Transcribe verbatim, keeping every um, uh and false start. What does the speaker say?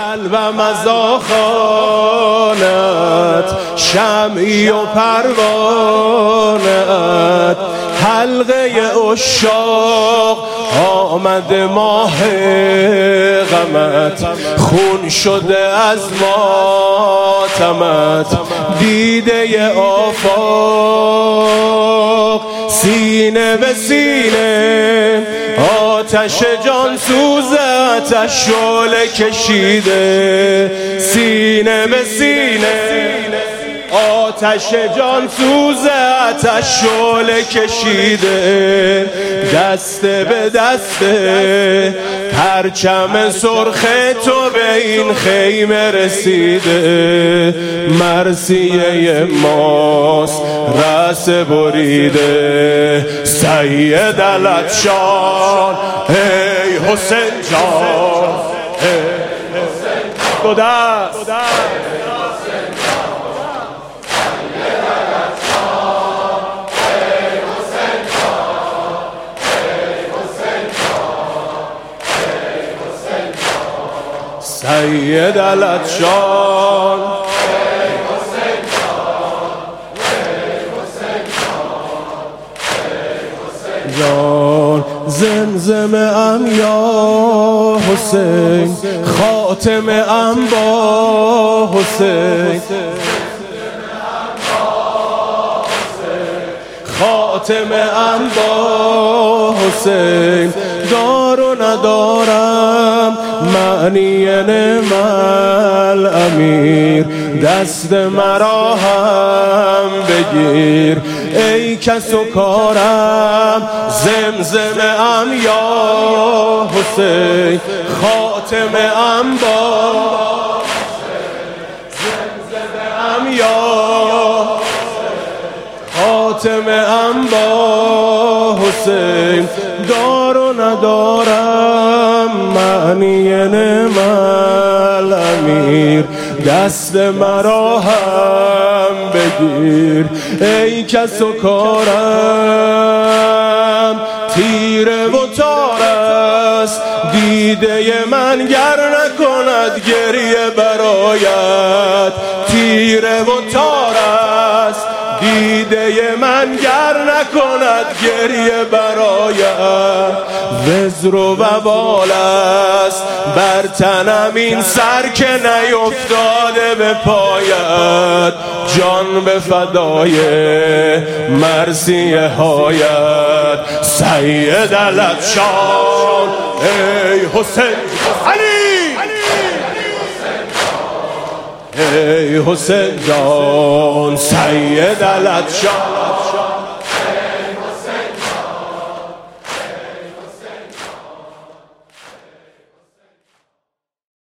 قلبم از آخانت، شمعی و پروانت، حلقه عشاق آمد ماه غمت، خون شده از ماتمت، دیده آفاق سینه به سینه، آتش جان سوزت از شعله کشیده، سینه به سینه، آتش جان سوزت از شعله کشیده، دست به دست پرچم سرخ تو به این خیمه رسیده، مرثیه ماست رأس بریده، سید العطشان ای حسین جان، دو دست سید العطشان، جان زمزمه ام یا حسین، خاتمه ام با حسین، خاتمه ام با حسین، دار و ندارم معنی نعم الامیر، دست مرا هم بگیر ای کس و کارم، زمزمه ام یا حسین، خاتمه ام با زمزمه ام یا خاتمه ام با حسین، دار و ندارم معنی نعم الامیر، دست مرا هم بگیر ای کس و کارم، تیره و تار است دیده من گر نکند گریه برایت، تیره و تار است دیده من گر نکند گریه برایت، وزر و وبال است بر تنم این سر که نیفتاده به پایت، جان به فدای مرثیه هایت، سید العطشان ای حسین علی، ای حسین جان، سید العطشان.